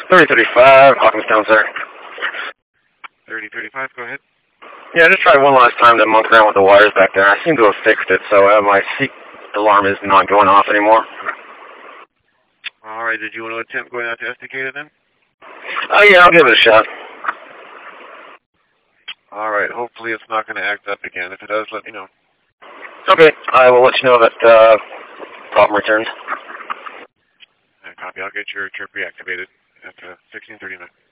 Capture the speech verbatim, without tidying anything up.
thirty thirty-five, Hawkinstown, sir. thirty thirty-five, go ahead. Yeah, I just tried one last time to monkey around with the wires back there. I seem to have fixed it, so uh, my seat alarm is not going off anymore. All right, did you want to attempt going out to Estacada then? Oh, uh, yeah, I'll give it a shot. All right, hopefully it's not going to act up again. If it does, let me know. Okay, I will let you know that uh, problem returns. Uh, copy, I'll get your trip reactivated at uh, sixteen thirty-nine.